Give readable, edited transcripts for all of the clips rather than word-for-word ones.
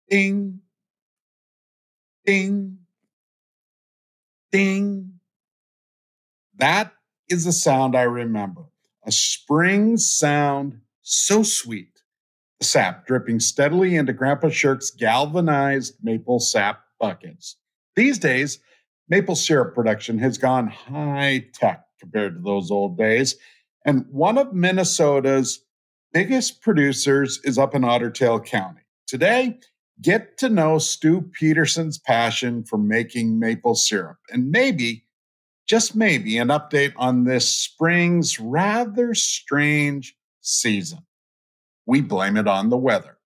Ding, ding, ding. That is the sound I remember. A spring sound so sweet. The sap dripping steadily into Grandpa Shirk's galvanized maple sap buckets. These days, maple syrup production has gone high tech compared to those old days. And one of Minnesota's biggest producers is up in Otter Tail County. Today, get to know Stu Peterson's passion for making maple syrup and maybe, just maybe, an update on this spring's rather strange season. We blame it on the weather.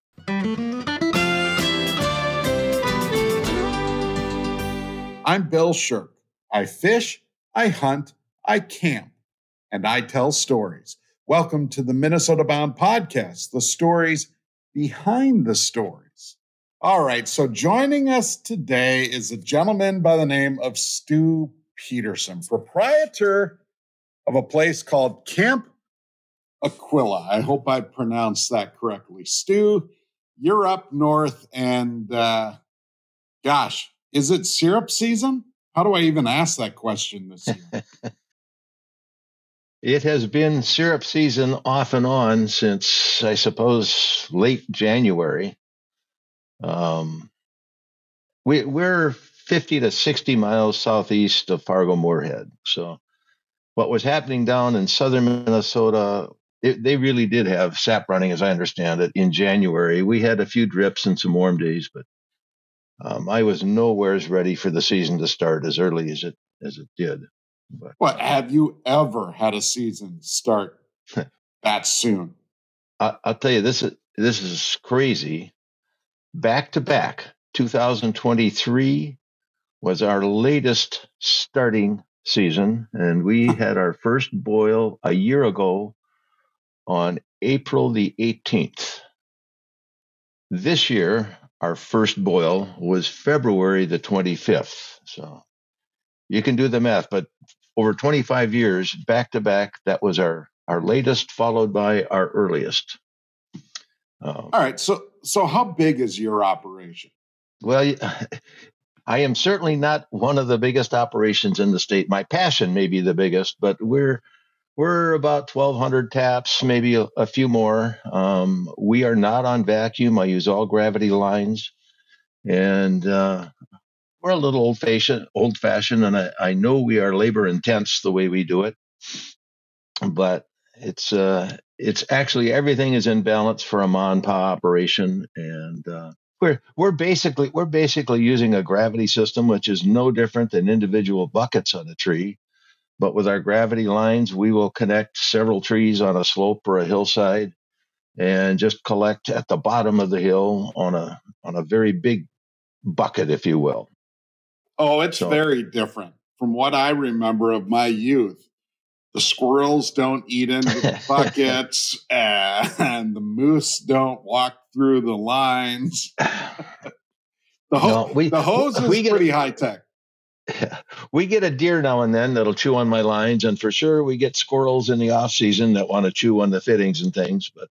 I'm Bill Shirk. I fish, I hunt, I camp, and I tell stories. Welcome to the Minnesota Bound Podcast, the stories behind the stories. All right, so joining us today is a gentleman by the name of Stu Peterson, proprietor of a place called Camp Aquila. I hope I pronounced that correctly. Stu, you're up north, and gosh, is it syrup season? How do I even ask that question this year? It has been syrup season off and on since, I suppose, late January. We're 50 to 60 miles southeast of Fargo-Moorhead. So what was happening down in southern Minnesota, they really did have sap running, as I understand it, in January. We had a few drips and some warm days, but I was nowhere ready for the season to start as early as it did. But, what, have you ever had a season start that soon? I'll tell you, this is crazy. Back to back, 2023 was our latest starting season, and we had our first boil a year ago on April the 18th. This year, our first boil was February the 25th. So you can do the math, but over 25 years, back to back, that was our latest, followed by our earliest. All right. So how big is your operation? Well, I am certainly not one of the biggest operations in the state. My passion may be the biggest, but we're about 1,200 taps, maybe a few more. We are not on vacuum. I use all gravity lines, and we're a little old fashioned, and I know we are labor intense the way we do it, but it's actually everything is in balance for a ma and pa operation, and we're basically using a gravity system, which is no different than individual buckets on a tree. But with our gravity lines, we will connect several trees on a slope or a hillside, and just collect at the bottom of the hill on a very big bucket, if you will. Oh, it's very different from what I remember of my youth. The squirrels don't eat into the buckets, and the moose don't walk through the lines. The hose is pretty high tech. We get a deer now and then that'll chew on my lines, and for sure we get squirrels in the off season that want to chew on the fittings and things. But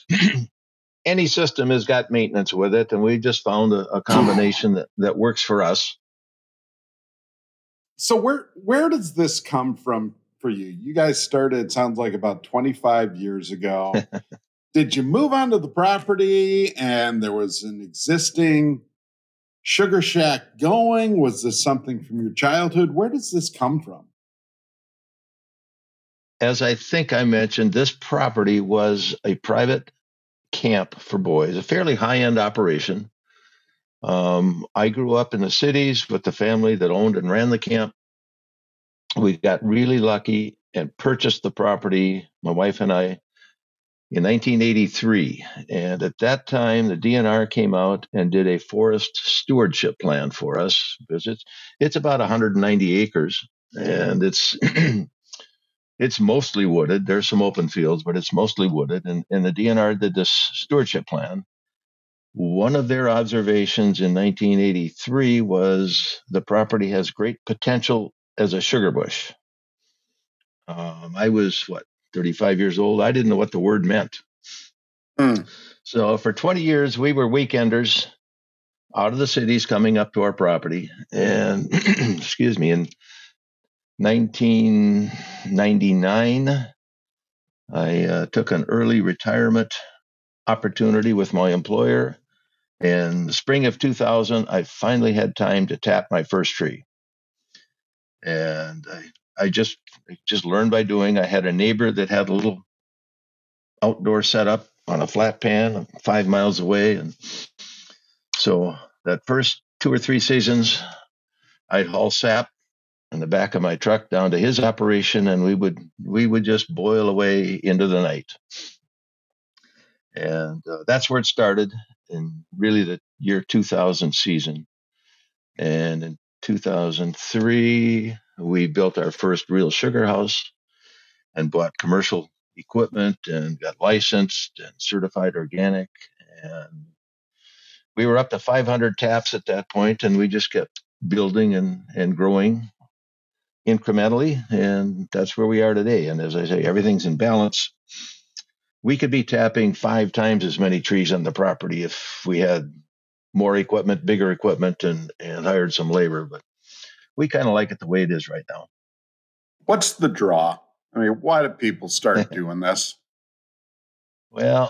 any system has got maintenance with it, and we just found a combination that works for us. So where does this come from for you? You guys started, sounds like, about 25 years ago. Did you move onto the property and there was an existing sugar shack going? Was this something from your childhood? Where does this come from? As I think I mentioned, this property was a private camp for boys, a fairly high-end operation. I grew up in the cities with the family that owned and ran the camp. We got really lucky and purchased the property, my wife and I, in 1983. And at that time, the DNR came out and did a forest stewardship plan for us, because it's about 190 acres, and it's it's mostly wooded. There's some open fields, but it's mostly wooded. And the DNR did this stewardship plan. One of their observations in 1983 was the property has great potential as a sugar bush. I was, 35 years old. I didn't know what the word meant. So for 20 years, we were weekenders out of the cities coming up to our property. And excuse me, in 1999, I took an early retirement opportunity with my employer. In the spring of 2000, I finally had time to tap my first tree. And I just learned by doing. I had a neighbor that had a little outdoor setup on a flat pan 5 miles away. And so that first 2 or 3 seasons, I'd haul sap in the back of my truck down to his operation, and we would just boil away into the night. And that's where it started in really the year 2000 season. And in 2003, we built our first real sugar house and bought commercial equipment and got licensed and certified organic. And we were up to 500 taps at that point, and we just kept building and growing incrementally. And that's where we are today. And as I say, everything's in balance. We could be tapping 5 times as many trees on the property if we had more equipment, bigger equipment, and hired some labor. But we kind of like it the way it is right now. What's the draw? I mean, why do people start doing this? Well,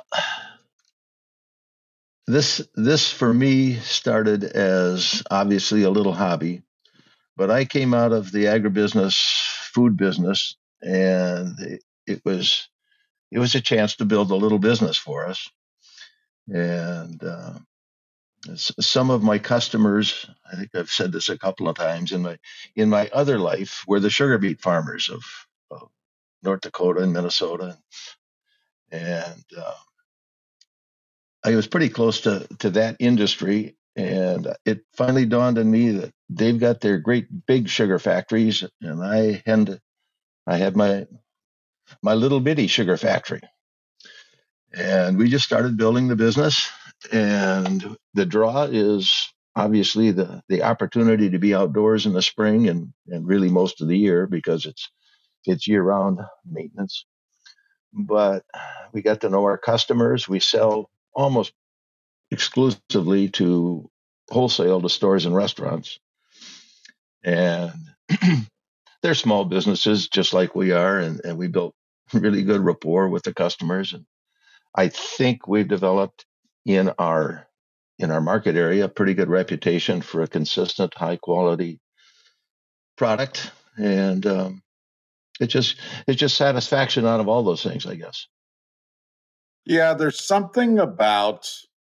this for me started as obviously a little hobby, but I came out of the agribusiness, food business, and it was a chance to build a little business for us. And some of my customers, I think I've said this a couple of times in my other life, were the sugar beet farmers of North Dakota and Minnesota, and I was pretty close to that industry. And it finally dawned on me that they've got their great big sugar factories, and I had my little bitty sugar factory. And we just started building the business. And the draw is obviously the opportunity to be outdoors in the spring and really most of the year, because it's year-round maintenance. But we got to know our customers. We sell almost exclusively to wholesale to stores and restaurants. And they're small businesses just like we are, and we built really good rapport with the customers. And I think we've developed in our market area a pretty good reputation for a consistent, high quality product. And it's just satisfaction out of all those things, I guess. Yeah, there's something about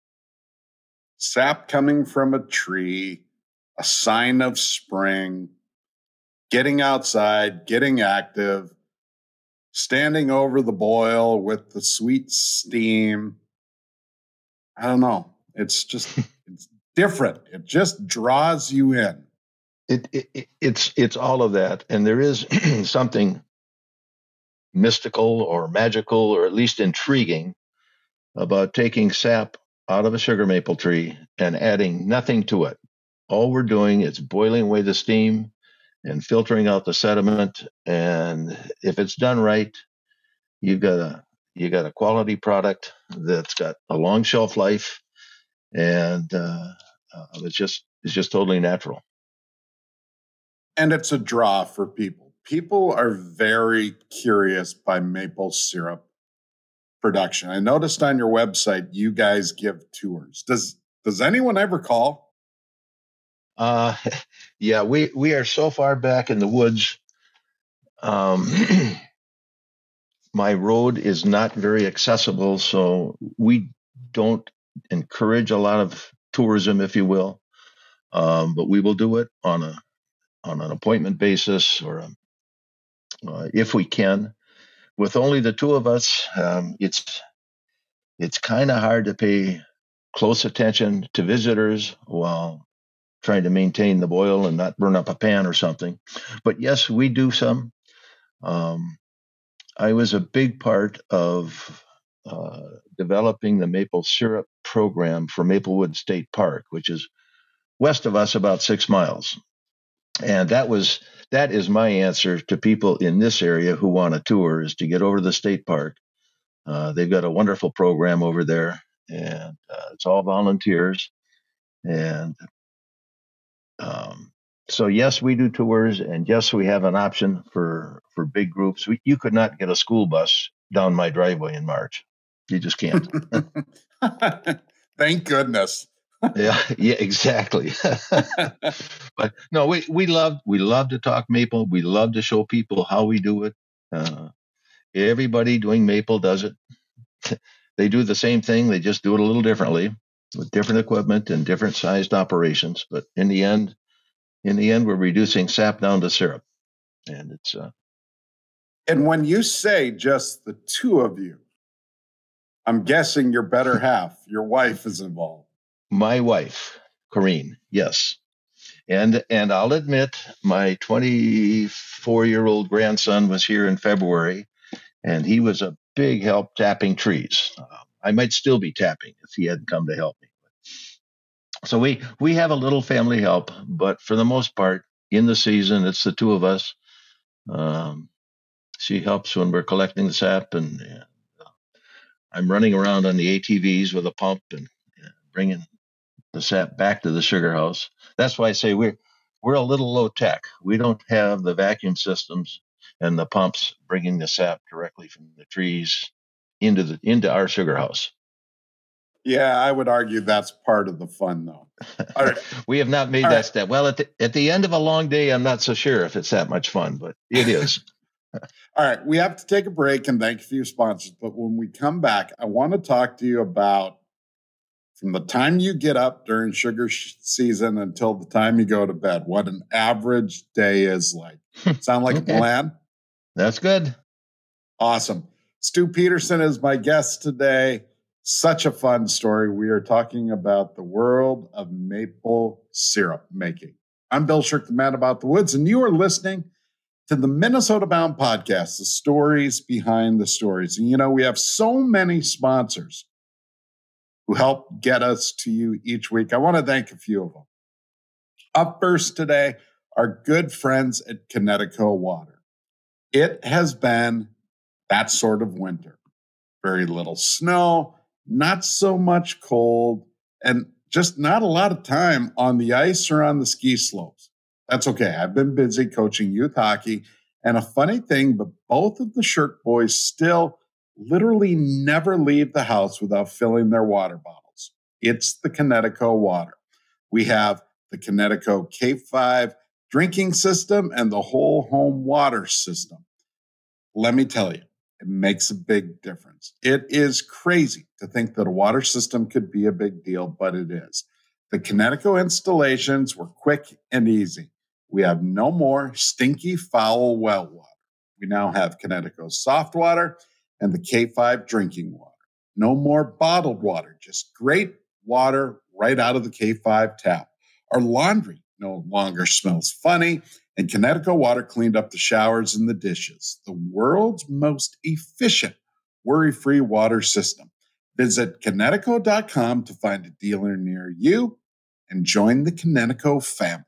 sap coming from a tree, a sign of spring, getting outside, getting active, standing over the boil with the sweet steam. I don't know. It's just it's different. It just draws you in. It's all of that, and there is something mystical or magical or at least intriguing about taking sap out of a sugar maple tree and adding nothing to it. All we're doing is boiling away the steam and filtering out the sediment. And if it's done right, you got a quality product that's got a long shelf life, and it's just totally natural. And it's a draw for people. People are very curious by maple syrup production. I noticed on your website you guys give tours. Does anyone ever call? Yeah, we are so far back in the woods. My road is not very accessible, so we don't encourage a lot of tourism, if you will. But we will do it on an appointment basis, or if we can. With only the two of us, it's kind of hard to pay close attention to visitors while trying to maintain the boil and not burn up a pan or something. But yes, we do some. I was a big part of developing the maple syrup program for Maplewood State Park, which is west of us about 6 miles. And that is my answer to people in this area who want a tour, is to get over to the state park. They've got a wonderful program over there, and it's all volunteers. And so, yes, we do tours, and yes, we have an option for big groups. You could not get a school bus down my driveway in March. You just can't. Thank goodness. Yeah, exactly. But no, we love to talk maple. We love to show people how we do it. Everybody doing maple does it. They do the same thing. They just do it a little differently with different equipment and different sized operations. But in the end, we're reducing sap down to syrup, and it's. And when you say just the two of you, I'm guessing your better half, your wife, is involved. My wife, Corrine, yes. And I'll admit, my 24-year-old grandson was here in February, and he was a big help tapping trees. I might still be tapping if he hadn't come to help me. So we have a little family help, but for the most part, in the season, it's the two of us. She helps when we're collecting the sap, and I'm running around on the ATVs with a pump and bringing the sap back to the sugar house. That's why I say we're a little low tech. We don't have the vacuum systems and the pumps bringing the sap directly from the trees into our sugar house. Yeah, I would argue that's part of the fun, though. All right. We have not made that step. Well, at the end of a long day, I'm not so sure if it's that much fun, but it is. All right, we have to take a break, and thank you for your sponsors. But when we come back, I want to talk to you about from the time you get up during sugar season until the time you go to bed, what an average day is like. Sound like Okay. a plan? That's good. Awesome. Stu Peterson is my guest today. Such a fun story. We are talking about the world of maple syrup making. I'm Bill Shirk, the man about the woods, and you are listening to the Minnesota Bound podcast, the stories behind the stories. And you know, we have so many sponsors who help get us to you each week. I want to thank a few of them. Up first today, our good friends at Connecticut Water. It has been that sort of winter. Very little snow, not so much cold, and just not a lot of time on the ice or on the ski slopes. That's okay. I've been busy coaching youth hockey. And a funny thing, but both of the Shirk boys still literally never leave the house without filling their water bottles. It's the Connecticut Water. We have the Connecticut K5 drinking system and the whole home water system. Let me tell you, it makes a big difference. It is crazy to think that a water system could be a big deal, but it is. The Connecticut installations were quick and easy. We have no more stinky, foul well water. We now have Connecticut soft water and the K5 drinking water. No more bottled water, just great water right out of the K5 tap. Our laundry no longer smells funny, and Connecticut Water cleaned up the showers and the dishes. The world's most efficient, worry-free water system. Visit Connecticut.com to find a dealer near you and join the Connecticut family.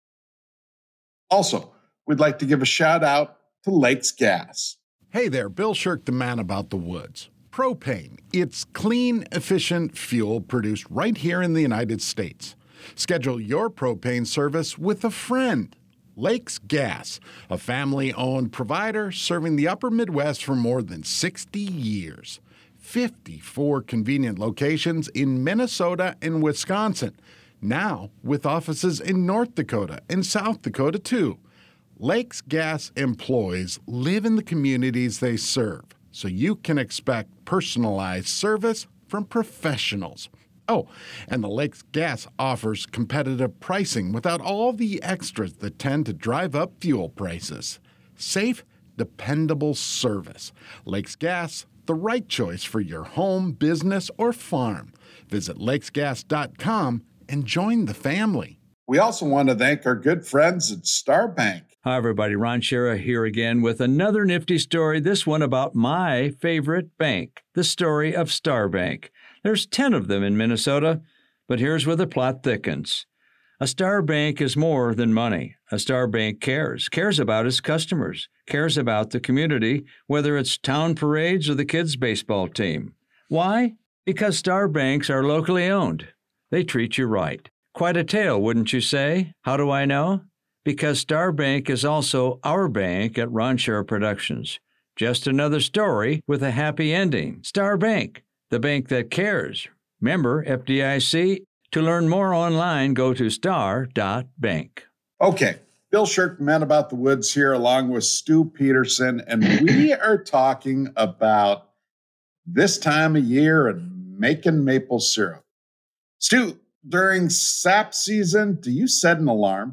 Also, we'd like to give a shout out to Lakes Gas. Hey there, Bill Shirk, the man about the woods. Propane. It's clean, efficient fuel produced right here in the United States. Schedule your propane service with a friend. Lakes Gas, a family-owned provider serving the upper Midwest for more than 60 years. 54 convenient locations in Minnesota and Wisconsin. Now with offices in North Dakota and South Dakota, too. Lakes Gas employees live in the communities they serve, so you can expect personalized service from professionals. Oh, and the Lakes Gas offers competitive pricing without all the extras that tend to drive up fuel prices. Safe, dependable service. Lakes Gas, the right choice for your home, business, or farm. Visit lakesgas.com and join the family. We also want to thank our good friends at Star Bank. Hi, everybody. Ron Shera here again with another nifty story, this one about my favorite bank, the story of Star Bank. There's 10 of them in Minnesota, but here's where the plot thickens. A Star Bank is more than money. A Star Bank cares about its customers, cares about the community, whether it's town parades or the kids' baseball team. Why? Because Star Banks are locally owned. They treat you right. Quite a tale, wouldn't you say? How do I know? Because Star Bank is also our bank at Ronshare Productions. Just another story with a happy ending. Star Bank, the bank that cares. Member FDIC. To learn more online, go to star.bank. Okay, Bill Shirk, Man About the Woods here, along with Stu Peterson, and we are talking about this time of year and making maple syrup. Stu, during sap season, do you set an alarm?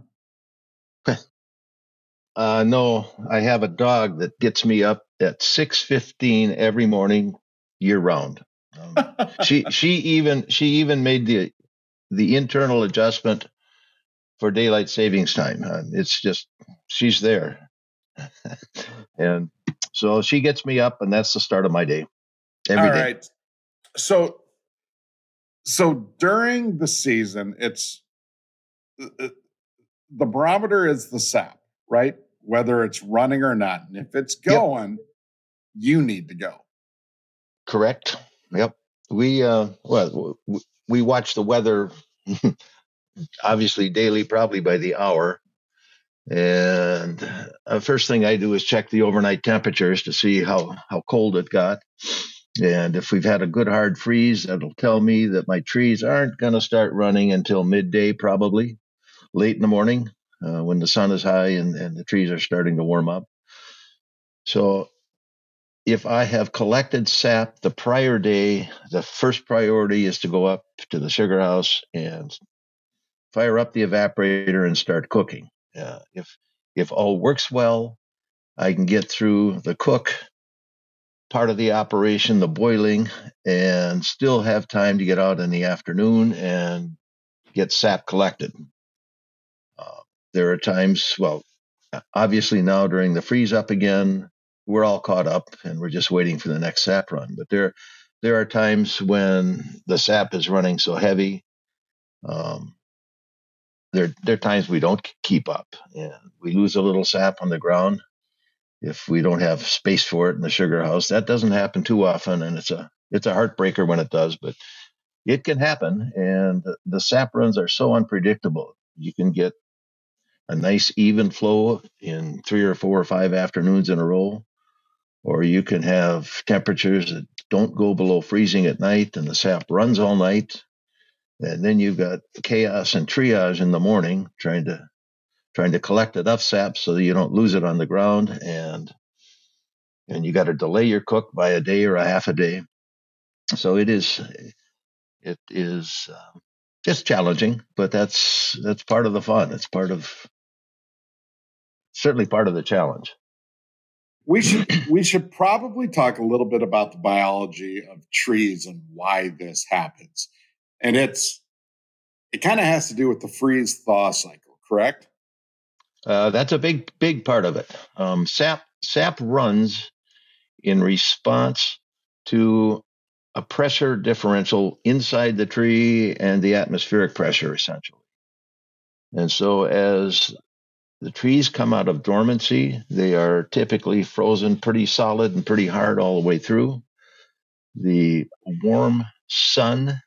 No, I have a dog that gets me up at 6:15 every morning, year round. She even made the internal adjustment for daylight savings time. It's just she's there, and so she gets me up, and that's the start of my day every day. All right. So during the season, it's the barometer is the sap, right? Whether it's running or not. And if it's going, you need to go. Correct. Yep. We watch the weather obviously daily, probably by the hour. And first thing I do is check the overnight temperatures to see how cold it got. And if we've had a good hard freeze, that'll tell me that my trees aren't going to start running until midday, probably late in the morning when the sun is high and the trees are starting to warm up. So if I have collected sap the prior day, the first priority is to go up to the sugar house and fire up the evaporator and start cooking. If all works well, I can get through the cook part of the operation, the boiling, and still have time to get out in the afternoon and get sap collected. There are times, well, obviously now during the freeze up again, we're all caught up and we're just waiting for the next sap run. But there are times when the sap is running so heavy. There are times we don't keep up and we lose a little sap on the ground if we don't have space for it in the sugar house. That doesn't happen too often, and it's a heartbreaker when it does, but it can happen. And the sap runs are so unpredictable. You can get a nice even flow in 3 or 4 or 5 afternoons in a row, or you can have temperatures that don't go below freezing at night and the sap runs all night. And then you've got chaos and triage in the morning trying to collect enough sap so that you don't lose it on the ground, and you got to delay your cook by a day or a half a day. So it is it's challenging, but that's part of the fun. It's certainly part of the challenge. We should probably talk a little bit about the biology of trees and why this happens. And it kind of has to do with the freeze thaw cycle, correct? That's a big part of it. Sap runs in response to a pressure differential inside the tree and the atmospheric pressure, essentially. And so as the trees come out of dormancy, they are typically frozen pretty solid and pretty hard all the way through. The warm sun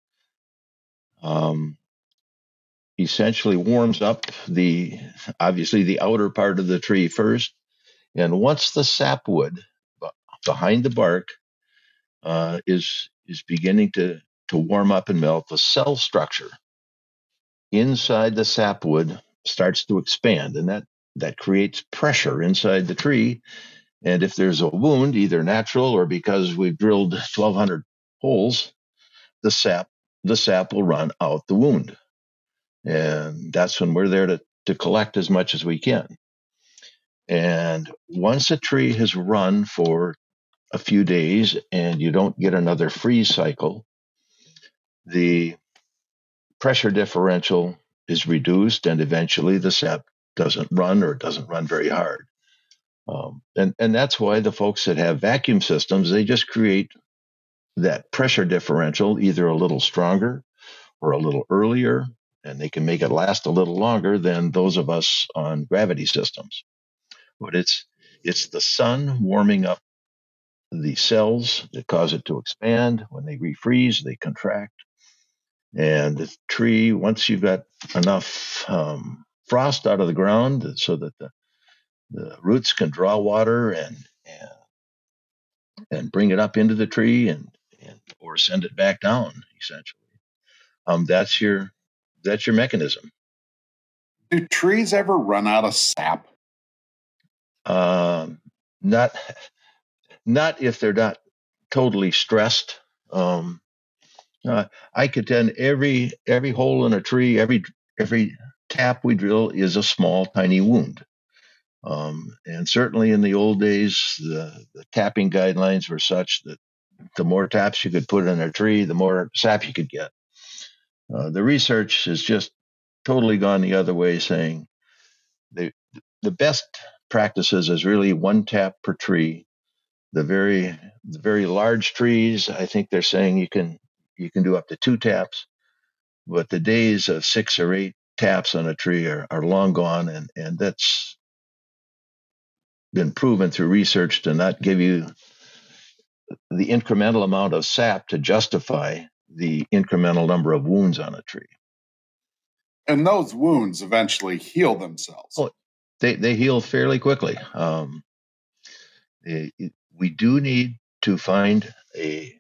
essentially warms up obviously the outer part of the tree first. And once the sapwood behind the bark is beginning to warm up and melt, the cell structure inside the sapwood starts to expand, and that creates pressure inside the tree. And if there's a wound, either natural or because we've drilled 1,200 holes, the sap will run out the wound. And that's when we're there to collect as much as we can. And once a tree has run for a few days and you don't get another freeze cycle, the pressure differential is reduced and eventually the sap doesn't run or doesn't run very hard. And that's why the folks that have vacuum systems, they just create that pressure differential either a little stronger or a little earlier, and they can make it last a little longer than those of us on gravity systems. But it's the sun warming up the cells that cause it to expand. When they refreeze, they contract. And the tree, once you've got enough frost out of the ground so that the roots can draw water and bring it up into the tree and or send it back down, essentially. That's your mechanism. Do trees ever run out of sap? Not if they're not totally stressed. I contend every hole in a tree, every tap we drill is a small, tiny wound. And certainly in the old days, the tapping guidelines were such that the more taps you could put in a tree, the more sap you could get. The research has just totally gone the other way, saying the best practices is really one tap per tree. The very large trees, I think they're saying you can do up to 2 taps, but the days of 6 or 8 taps on a tree are long gone, and that's been proven through research to not give you the incremental amount of sap to justify the incremental number of wounds on a tree. And those wounds eventually heal themselves. Oh, they heal fairly quickly. We do need to find a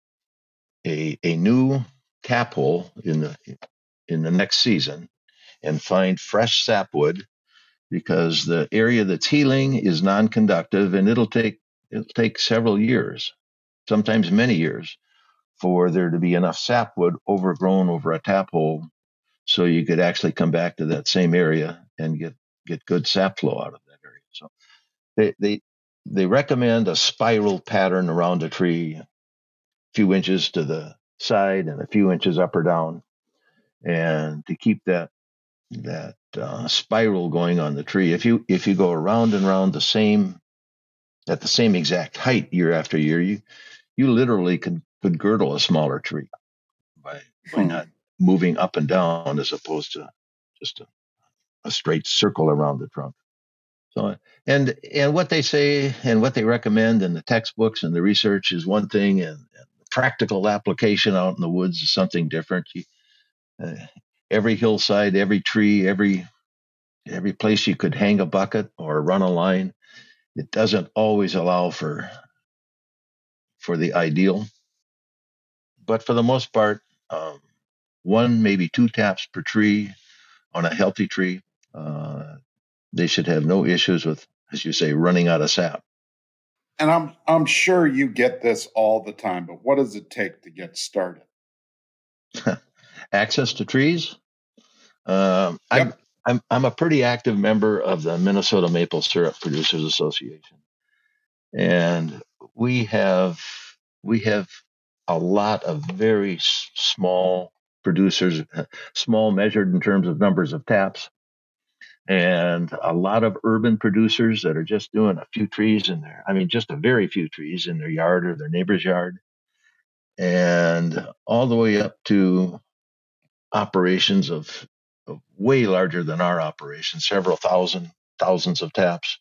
new tap hole in the next season and find fresh sapwood, because the area that's healing is non-conductive, and it'll take several years, sometimes many years, for there to be enough sapwood overgrown over a tap hole so you could actually come back to that same area and get good sap flow out of that area. So they recommend a spiral pattern around a tree, a few inches to the side and a few inches up or down, and to keep that spiral going on the tree. If you go around and around at the same exact height year after year, you literally could girdle a smaller tree by not moving up and down as opposed to just a straight circle around the trunk. So, and what they say and what they recommend in the textbooks and the research is one thing, and the practical application out in the woods is something different. Every hillside, every tree, every place you could hang a bucket or run a line, it doesn't always allow for the ideal. But for the most part, 1, maybe 2 taps per tree on a healthy tree, they should have no issues with, as you say, running out of sap. And I'm sure you get this all the time, but what does it take to get started? Access to trees. Yep. I'm a pretty active member of the Minnesota Maple Syrup Producers Association, and we have a lot of very small producers, small measured in terms of numbers of taps, and a lot of urban producers that are just doing a few trees in there. I mean, just a very few trees in their yard or their neighbor's yard, and all the way up to operations of way larger than our operation, several thousands of taps.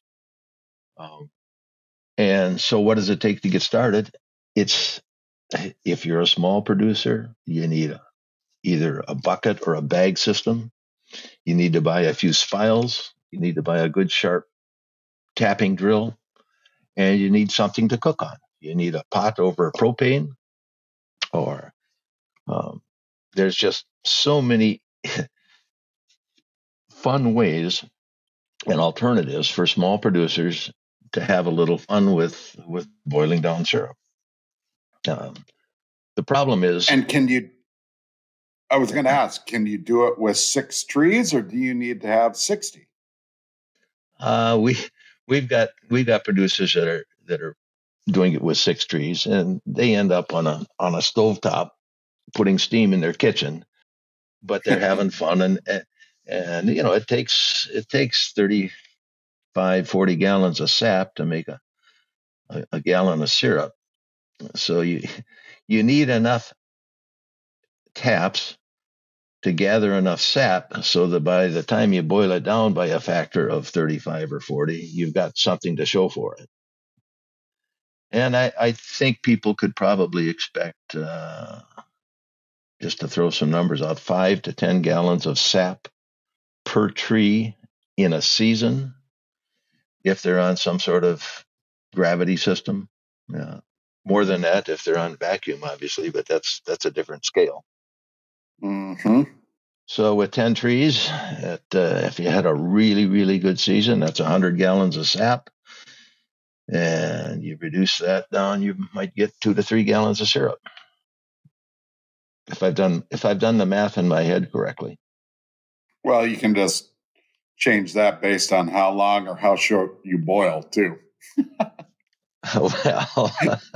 And so what does it take to get started? If you're a small producer, you need either a bucket or a bag system. You need to buy a few spiles. You need to buy a good sharp tapping drill, and you need something to cook on. You need a pot over propane, or there's just so many fun ways and alternatives for small producers to have a little fun with boiling down syrup. The problem is, and I was going to ask, can you do it with 6 trees, or do you need to have 60? We've got producers that are doing it with 6 trees, and they end up on a stovetop putting steam in their kitchen, but they're having fun, and it takes 35, 40 gallons of sap to make a gallon of syrup. So you need enough taps to gather enough sap so that by the time you boil it down by a factor of 35 or 40, you've got something to show for it. And I think people could probably expect just to throw some numbers out, 5 to 10 gallons of sap per tree in a season if they're on some sort of gravity system. More than that if they're on vacuum, obviously, but that's a different scale. Mm-hmm. So with 10 trees, if you had a really, really good season, that's 100 gallons of sap. And you reduce that down, you might get 2 to 3 gallons of syrup. If I've done the math in my head correctly. Well, you can just change that based on how long or how short you boil, too. Well,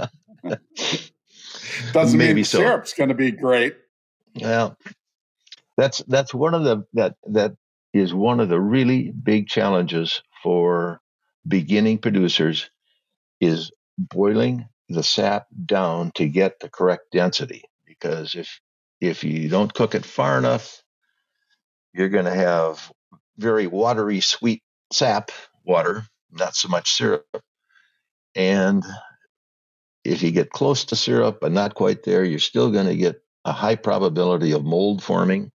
doesn't maybe mean so. Syrup's going to be great. Well, that's one of that is one of the really big challenges for beginning producers is boiling the sap down to get the correct density. Because if you don't cook it far enough, you're going to have very watery, sweet sap water, not so much syrup. And if you get close to syrup but not quite there, you're still going to get a high probability of mold forming.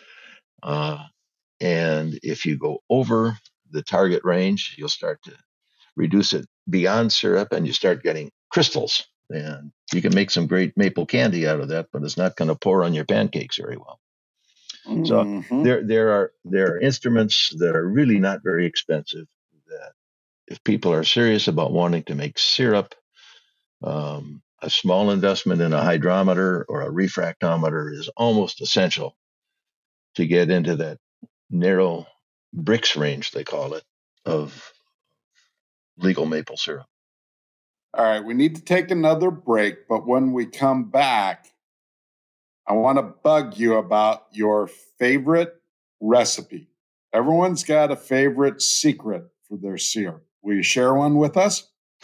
And if you go over the target range, you'll start to reduce it beyond syrup and you start getting crystals. And you can make some great maple candy out of that, but it's not going to pour on your pancakes very well. So there are instruments that are really not very expensive that if people are serious about wanting to make syrup, a small investment in a hydrometer or a refractometer is almost essential to get into that narrow Brix range, they call it, of legal maple syrup. All right, we need to take another break, but when we come back, I want to bug you about your favorite recipe. Everyone's got a favorite secret for their syrup. Will you share one with us?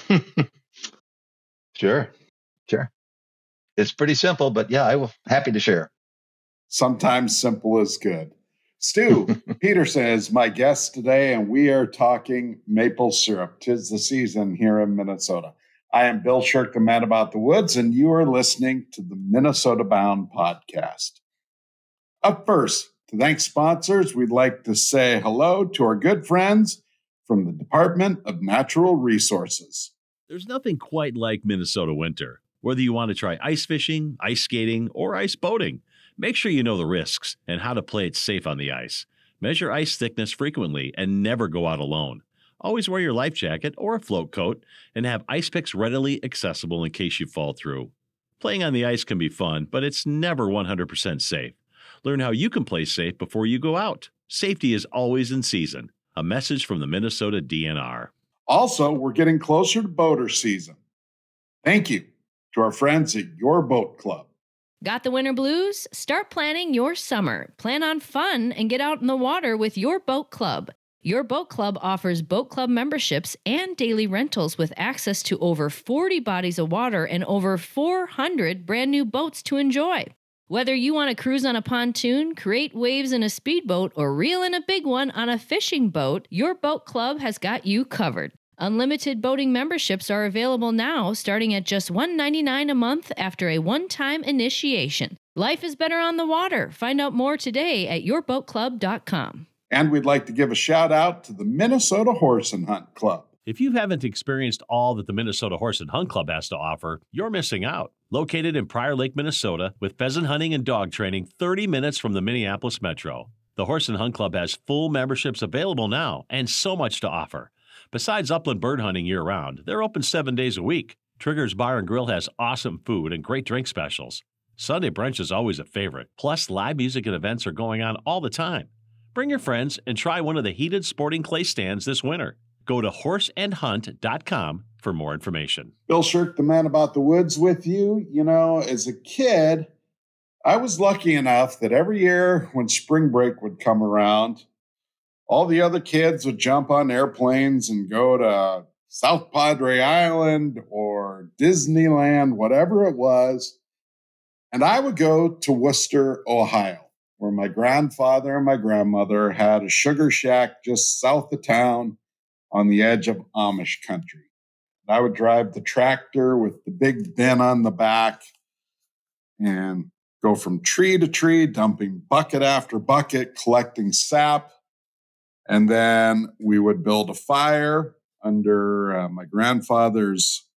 Sure. It's pretty simple, but yeah, I will happy to share. Sometimes simple is good. Stu Peterson is my guest today, and we are talking maple syrup. 'Tis the season here in Minnesota. I am Bill Shirk, the man about the woods, and you are listening to the Minnesota Bound podcast. Up first, to thank sponsors, we'd like to say hello to our good friends from the Department of Natural Resources. There's nothing quite like Minnesota winter. Whether you want to try ice fishing, ice skating, or ice boating, make sure you know the risks and how to play it safe on the ice. Measure ice thickness frequently and never go out alone. Always wear your life jacket or a float coat and have ice picks readily accessible in case you fall through. Playing on the ice can be fun, but it's never 100% safe. Learn how you can play safe before you go out. Safety is always in season. A message from the Minnesota DNR. Also, we're getting closer to boater season. Thank you to our friends at Your Boat Club. Got the winter blues? Start planning your summer. Plan on fun and get out in the water with Your Boat Club. Your Boat Club offers boat club memberships and daily rentals with access to over 40 bodies of water and over 400 brand new boats to enjoy. Whether you want to cruise on a pontoon, create waves in a speedboat, or reel in a big one on a fishing boat, Your Boat Club has got you covered. Unlimited boating memberships are available now, starting at just $1.99 a month after a one-time initiation. Life is better on the water. Find out more today at yourboatclub.com. And we'd like to give a shout out to the Minnesota Horse and Hunt Club. If you haven't experienced all that the Minnesota Horse and Hunt Club has to offer, you're missing out. Located in Prior Lake, Minnesota, with pheasant hunting and dog training 30 minutes from the Minneapolis Metro. The Horse and Hunt Club has full memberships available now and so much to offer. Besides upland bird hunting year-round, they're open 7 days a week. Trigger's Bar and Grill has awesome food and great drink specials. Sunday brunch is always a favorite. Plus, live music and events are going on all the time. Bring your friends and try one of the heated sporting clay stands this winter. Go to horseandhunt.com for more information. Bill Shirk, the man about the woods with you. You know, as a kid, I was lucky enough that every year when spring break would come around, all the other kids would jump on airplanes and go to South Padre Island or Disneyland, whatever it was. And I would go to Wooster, Ohio, where my grandfather and my grandmother had a sugar shack just south of town on the edge of Amish country. And I would drive the tractor with the big bin on the back. And go from tree to tree, dumping bucket after bucket, collecting sap. And then we would build a fire under my grandfather's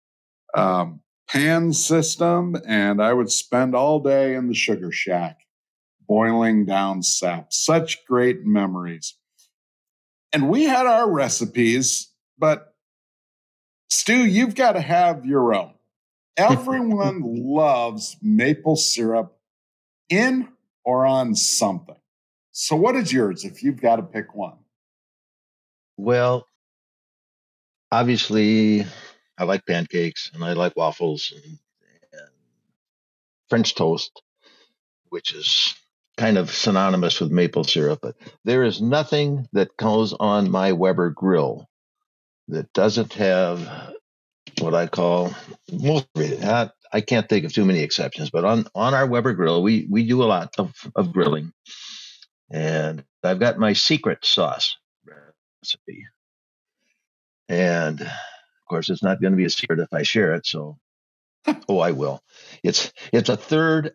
pan system, and I would spend all day in the sugar shack boiling down sap. Such great memories. And we had our recipes, but Stu, you've got to have your own. Everyone loves maple syrup in or on something. So what is yours if you've got to pick one? Well, obviously, I like pancakes and I like waffles and French toast, which is kind of synonymous with maple syrup. But there is nothing that goes on my Weber grill that doesn't have what I call most of it. I can't think of too many exceptions, but on our Weber grill, we do a lot of grilling. And I've got my secret sauce recipe. And of course, it's not going to be a secret if I share it. So, I will. It's a third.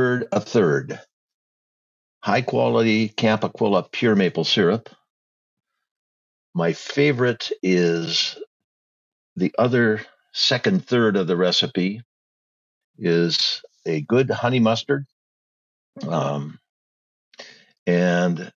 High quality Camp Aquila pure maple syrup. My favorite is the other second third of the recipe is a good honey mustard. And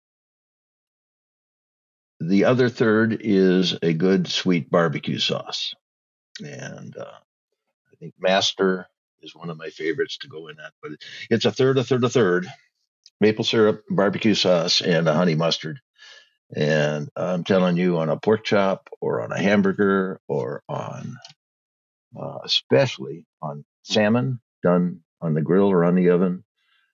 the other third is a good sweet barbecue sauce. And I think Master is one of my favorites to go in that. But it's a third. Maple syrup, barbecue sauce, and a honey mustard. And I'm telling you, on a pork chop or on a hamburger or on, especially on salmon done on the grill or on the oven.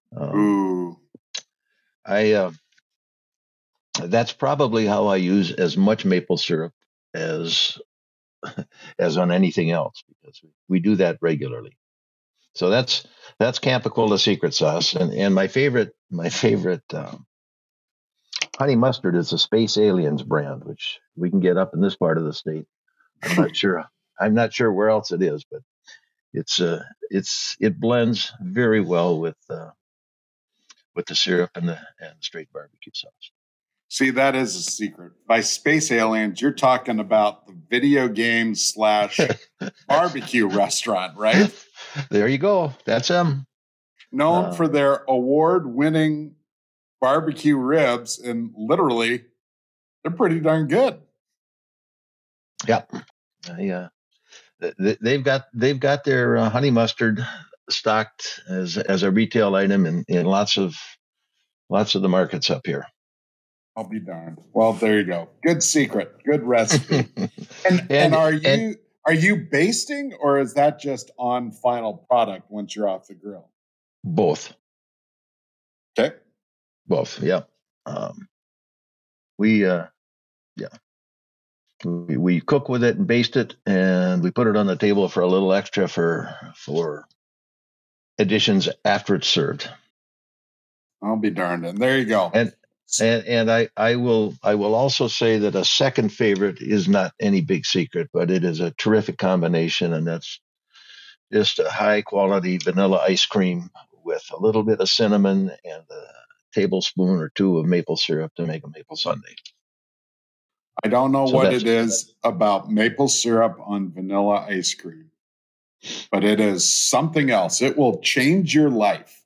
That's probably how I use as much maple syrup as on anything else, because we do that regularly. So that's Camp Aquila secret sauce, and my favorite honey mustard is the Space Aliens brand, which we can get up in this part of the state. I'm not sure where else it is, but it blends very well with the syrup and the straight barbecue sauce. See, that is a secret. By Space Aliens, you're talking about the video game / barbecue restaurant, right? There you go. That's them. Known for their award-winning barbecue ribs, and literally, they're pretty darn good. Yep. They've got their honey mustard stocked as a retail item in lots of the markets up here. I'll be darned. Well, there you go. Good secret. Good recipe. and are you basting, or is that just on final product once you're off the grill? Both. Okay. Both. Yeah. We cook with it and baste it, and we put it on the table for a little extra for additions after it's served. I'll be darned. And there you go. And I will also say that a second favorite is not any big secret, but it is a terrific combination, and that's just a high quality vanilla ice cream with a little bit of cinnamon and a tablespoon or two of maple syrup to make a maple sundae. I don't know what it is about maple syrup on vanilla ice cream, but it is something else. It will change your life.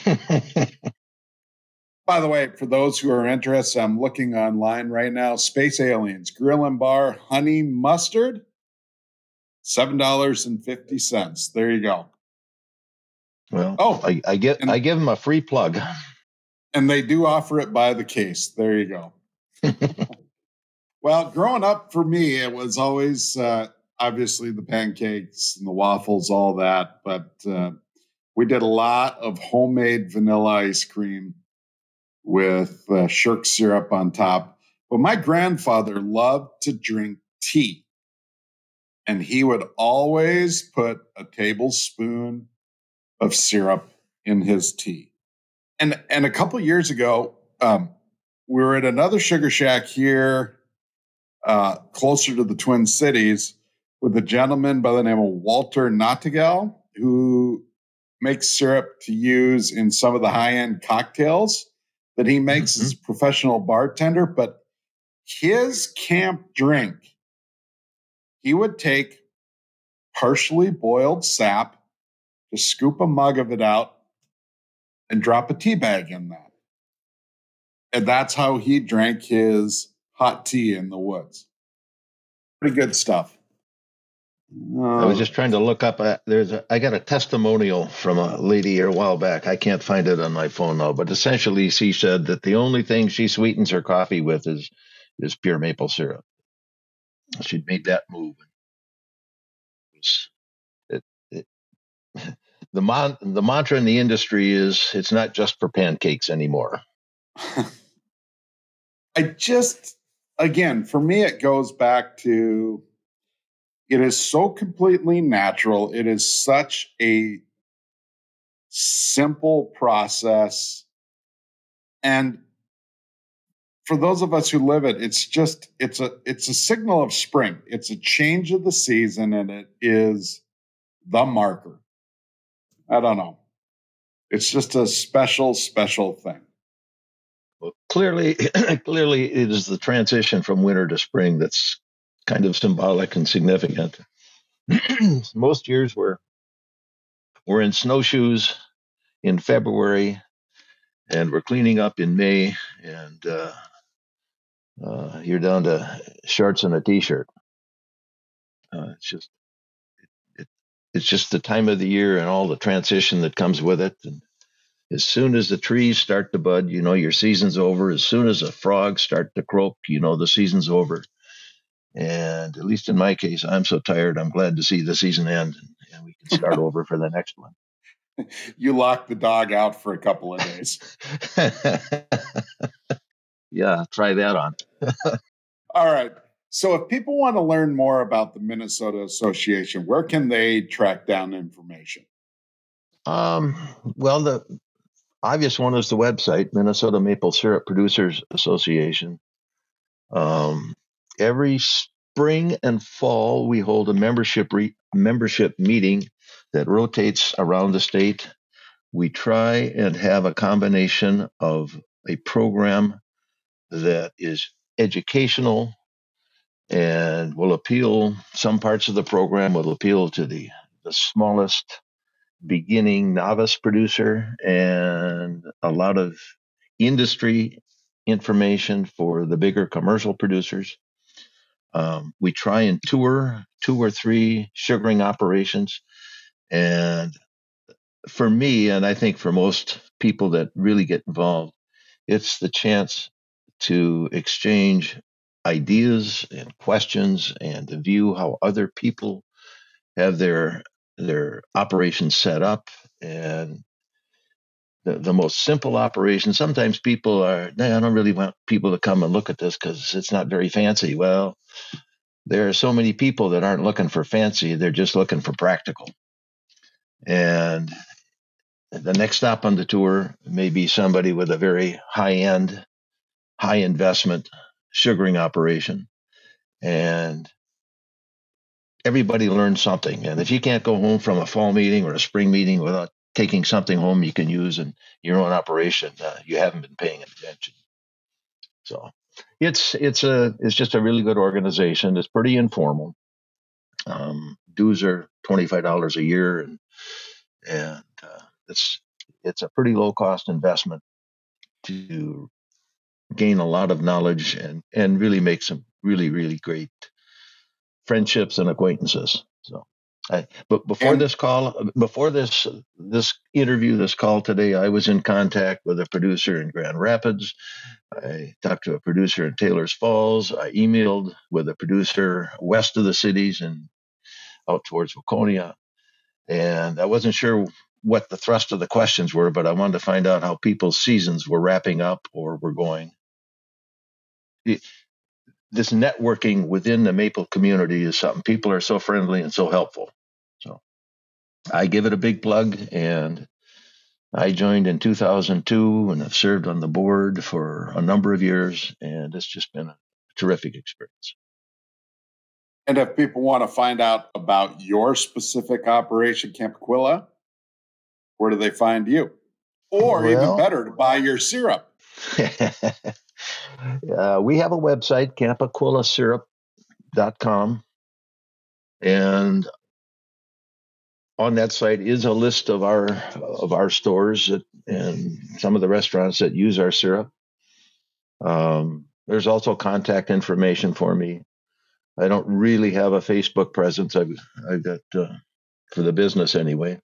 By the way, for those who are interested, I'm looking online right now. Space Aliens Grill and Bar Honey Mustard, $7.50. There you go. Well, I give them a free plug. And they do offer it by the case. There you go. Well, growing up for me, it was always obviously the pancakes and the waffles, all that. But we did a lot of homemade vanilla ice cream with Shirk syrup on top. But my grandfather loved to drink tea. And he would always put a tablespoon of syrup in his tea. And a couple years ago, we were at another sugar shack here, closer to the Twin Cities, with a gentleman by the name of Walter Nottigal, who makes syrup to use in some of the high-end cocktails that he makes as a professional bartender. But his camp drink, he would take partially boiled sap, just scoop a mug of it out, and drop a tea bag in that. And that's how he drank his hot tea in the woods. Pretty good stuff. I was just trying to look up. I got a testimonial from a lady here a while back. I can't find it on my phone now, but essentially she said that the only thing she sweetens her coffee with is pure maple syrup. She'd made that move. The mantra in the industry is it's not just for pancakes anymore. Again, for me, it goes back to, it is so completely natural. It is such a simple process. And for those of us who live it, it's a signal of spring. It's a change of the season, and it is the marker. I don't know. It's just a special, special thing. Well, clearly it is the transition from winter to spring that's kind of symbolic and significant. Most years we're in snowshoes in February, and we're cleaning up in May, and you're down to shorts and a t-shirt. It's just the time of the year and all the transition that comes with it. And as soon as the trees start to bud, your season's over. As soon as the frogs start to croak, the season's over. And at least in my case, I'm so tired, I'm glad to see the season end and we can start over for the next one. You locked the dog out for a couple of days. Yeah, try that on. All right. So if people want to learn more about the Minnesota Association, where can they track down information? Well, the obvious one is the website, Minnesota Maple Syrup Producers Association. Every spring and fall, we hold a membership meeting that rotates around the state. We try and have a combination of a program that is educational and will appeal, some parts of the program will appeal to the smallest beginning novice producer, and a lot of industry information for the bigger commercial producers. We try and tour 2 or 3 sugaring operations. And for me, and I think for most people that really get involved, it's the chance to exchange ideas and questions and to view how other people have their operations set up. And the most simple operation, sometimes people I don't really want people to come and look at this because it's not very fancy. Well, there are so many people that aren't looking for fancy, they're just looking for practical. And the next stop on the tour may be somebody with a very high-end, high-investment sugaring operation. And everybody learns something. And if you can't go home from a fall meeting or a spring meeting without taking something home you can use in your own operation, you haven't been paying attention. So it's just a really good organization. It's pretty informal. Dues are $25 a year, and it's a pretty low cost investment to gain a lot of knowledge and really make some really, really great friendships and acquaintances. So, but before this interview, this call today, I was in contact with a producer in Grand Rapids. I talked to a producer in Taylor's Falls. I emailed with a producer west of the cities and out towards Waconia. And I wasn't sure what the thrust of the questions were, but I wanted to find out how people's seasons were wrapping up or were going. This networking within the maple community is something. People are so friendly and so helpful. So I give it a big plug, and I joined in 2002 and have served on the board for a number of years, and it's just been a terrific experience. And if people want to find out about your specific operation, Camp Aquila, where do they find you? Or even Well, better, to buy your syrup. we have a website, CampaquillaSyrup.com. And on that site is a list of our stores and some of the restaurants that use our syrup. There's also contact information for me. I don't really have a Facebook presence. I've got for the business anyway.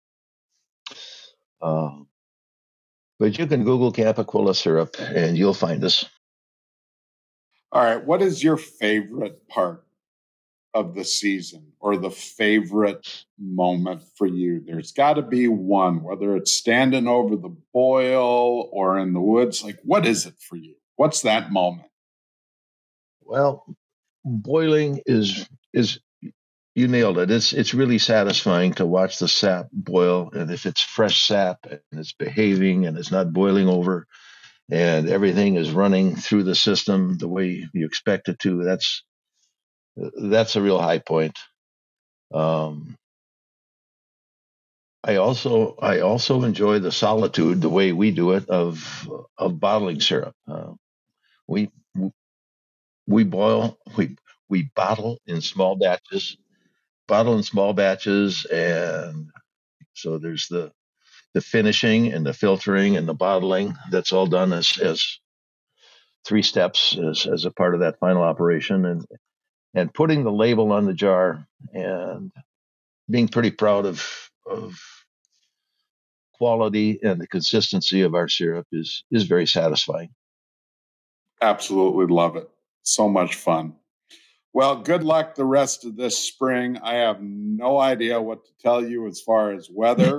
But you can Google Campaquilla syrup and you'll find us. All right. What is your favorite part of the season, or the favorite moment for you? There's got to be one, whether it's standing over the boil or in the woods. Like, what is it for you? What's that moment? Well, boiling is you nailed it. It's really satisfying to watch the sap boil, and if it's fresh sap and it's behaving and it's not boiling over, and everything is running through the system the way you expect it to, that's a real high point. I also enjoy the solitude, the way we do it, of bottling syrup. We bottle in small batches, and so there's the finishing and the filtering and the bottling. That's all done as 3 steps as a part of that final operation, and putting the label on the jar and being pretty proud of quality and the consistency of our syrup is very satisfying. Absolutely love it. So much fun. Well, good luck the rest of this spring. I have no idea what to tell you as far as weather.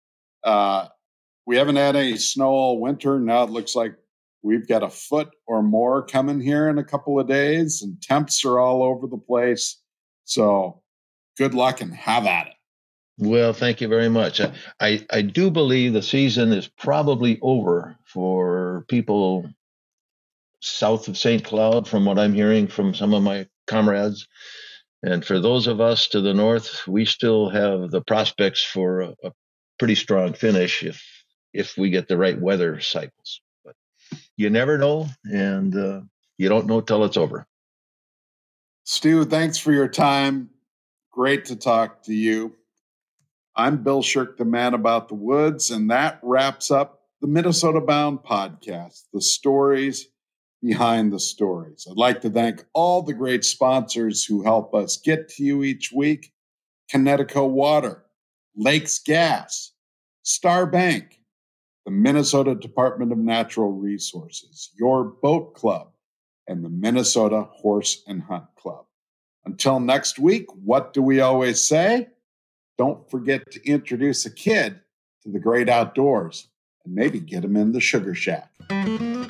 We haven't had any snow all winter. Now it looks like we've got a foot or more coming here in a couple of days, and temps are all over the place. So good luck and have at it. Well, thank you very much. I do believe the season is probably over for people south of St. Cloud, from what I'm hearing from some of my comrades. And for those of us to the north, we still have the prospects for a pretty strong finish if we get the right weather cycles. But you never know, and you don't know till it's over. Stu, thanks for your time. Great to talk to you. I'm Bill Shirk, the man about the woods, and that wraps up the Minnesota Bound podcast, the stories behind the stories. I'd like to thank all the great sponsors who help us get to you each week: Connecticut Water, Lakes Gas, Star Bank, the Minnesota Department of Natural Resources, your boat club, and the Minnesota Horse and Hunt Club. Until next week, what do we always say? Don't forget to introduce a kid to the great outdoors and maybe get him in the Sugar Shack.